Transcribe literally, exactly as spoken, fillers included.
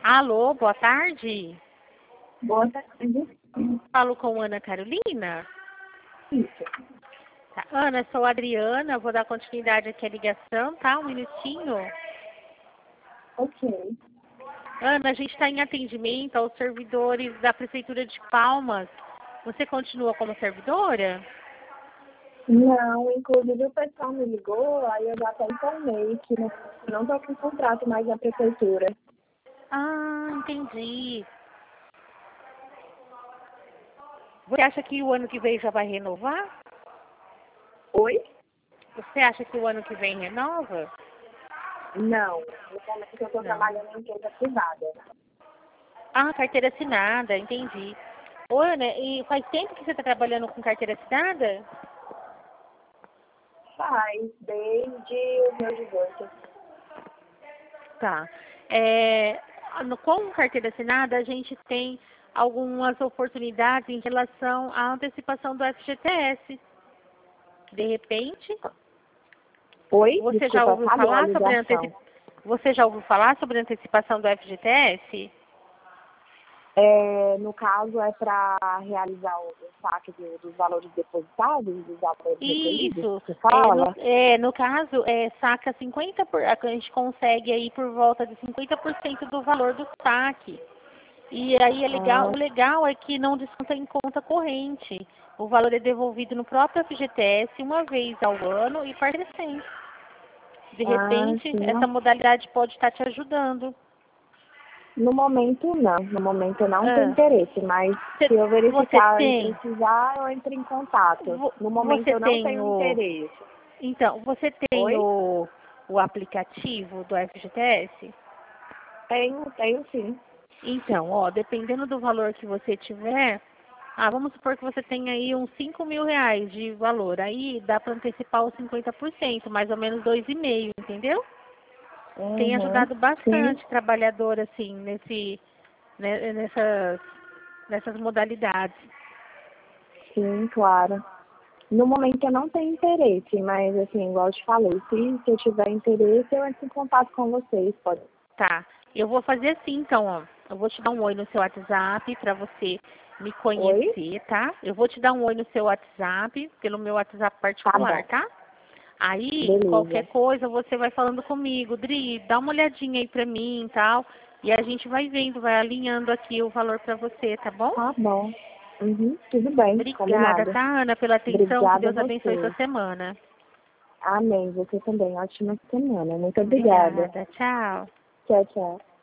Alô, boa tarde. Boa tarde. Falo com Ana Carolina. Isso. Tá. Ana, sou a Adriana, vou dar continuidade aqui à ligação, tá? Um minutinho. Ok. Ana, a gente está em atendimento aos servidores da Prefeitura de Palmas. Você continua como servidora? Não, inclusive o pessoal me ligou, aí eu já até informei que não, não estou com contrato mais na prefeitura. Ah, entendi. Você acha que o ano que vem já vai renovar? Oi? Você acha que o ano que vem renova? Não, no momento eu estou Não. trabalhando em empresa privada. Ah, carteira assinada, entendi. Ô, Ana, e faz tempo que você está trabalhando com carteira assinada? Faz, desde os meus dezoito. Tá. É, no- com carteira assinada, a gente tem algumas oportunidades em relação à antecipação do F G T S. De repente, Oi? você já Desculpa, ouviu falhou a falar sobre a ligação. anteci... você já ouviu falar sobre a antecipação do F G T S? É, no caso, é para realizar o, o saque do- dos valores depositados, dos valores recolhidos, Isso. você É, no, fala? é, no caso, é, saca cinquenta por, a gente consegue aí por volta de cinquenta por cento do valor do saque. E aí é legal, Ah, o legal é que não desconta em conta corrente. O valor é devolvido no próprio F G T S uma vez ao ano e vai crescendo. De ah, repente, sim. essa modalidade pode estar te ajudando. No momento, não. No momento eu não tenho Ah, interesse, mas cê- se eu você verificar e tem, precisar, eu entro em contato. vo- No momento você eu não tem tenho o, interesse. então, você tem Oi? o, o aplicativo do F G T S? Tenho, tenho sim. Então, ó, dependendo do valor que você tiver, ah, vamos supor que você tenha aí uns cinco mil reais de valor. Aí dá para antecipar os cinquenta por cento, mais ou menos dois e meio, entendeu? Tem Uhum, ajudado sim, bastante trabalhador, assim, nesse, né, nessas, nessas modalidades. sim, claro. No momento eu não tenho interesse, mas assim, igual eu te falei, se, se eu tiver interesse, eu entro em contato com vocês, pode. Tá, eu vou fazer assim, então, ó. Eu vou te dar um oi no seu WhatsApp para você me Oi? conhecer, tá? Eu vou te dar um oi no seu WhatsApp, pelo meu WhatsApp Tá particular, bom. tá? Aí, qualquer Beleza. coisa, você vai falando comigo, Dri, dá uma olhadinha aí pra mim e tal. E a gente vai vendo, vai alinhando aqui o valor pra você, tá bom? Tá bom. Uhum, tudo bem, Obrigada, combinado. tá, Ana, pela atenção. Que Obrigada a Deus abençoe sua você. semana. Amém. Você também. Ótima semana. Muito obrigada. Obrigada, tchau. Tchau, tchau.